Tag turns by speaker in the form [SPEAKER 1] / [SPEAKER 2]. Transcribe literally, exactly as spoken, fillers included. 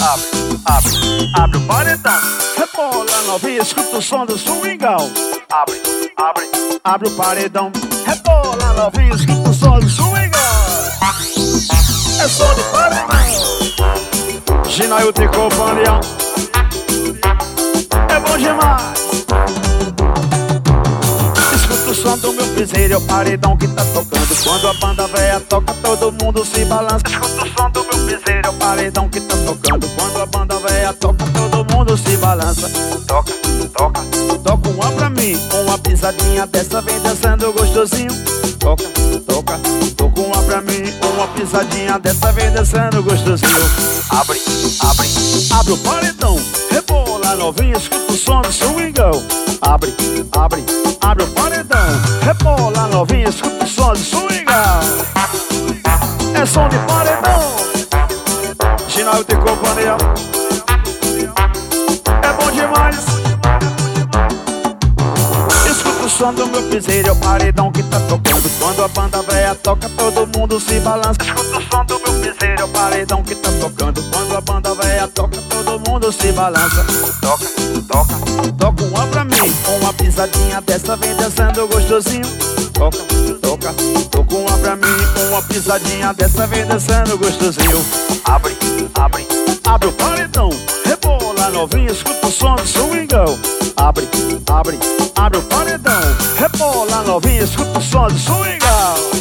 [SPEAKER 1] abre, abre, abre o paredão. Rebola novinha, escuta o som do swingão. Abre, abre, abre o paredão. Rebola novinha, escuta o som do swingão. É som de paredão. Ginailton e companhia. É bom demais. Escuta o som do meu piseiro, é o paredão que tá tocando. Quando a banda véia toca, todo mundo se balança. Escuta o som do meu piseiro, é o paredão que tá tocando. Quando a banda véia toca, todo mundo se balança. Toca, toca, toca uma pra mim. Uma pisadinha dessa vem dançando gostosinho. Toca, toca, toca uma pra mim. Uma pisadinha dessa vem dançando gostosinho. Abre, abre, abre o paredão. Rebola novinha, escuta o som do swingão. Abre, abre, abre o paredão. Rebola novinha, escuta o som do swingão. É som de paredão. Ginailton e companhia. É bom demais. Escuta o som do meu piseiro, é o paredão que tá tocando. Quando a banda véia toca, todo mundo se balança. Escuta o som do meu piseiro, é o paredão que tá tocando. Quando a banda véia toca, todo mundo se balança. Toca, toca, toca uma pra mim. Uma pisadinha dessa vem dançando gostosinho. Toca, toca, toca uma pra mim. Uma pisadinha dessa vem dançando gostosinho. Abre, abre, abre o paredão. Rebola novinha, escuta o som do swingão. Abre, abre, abre o paredão. Rebola novinha, escuta o som do swingão.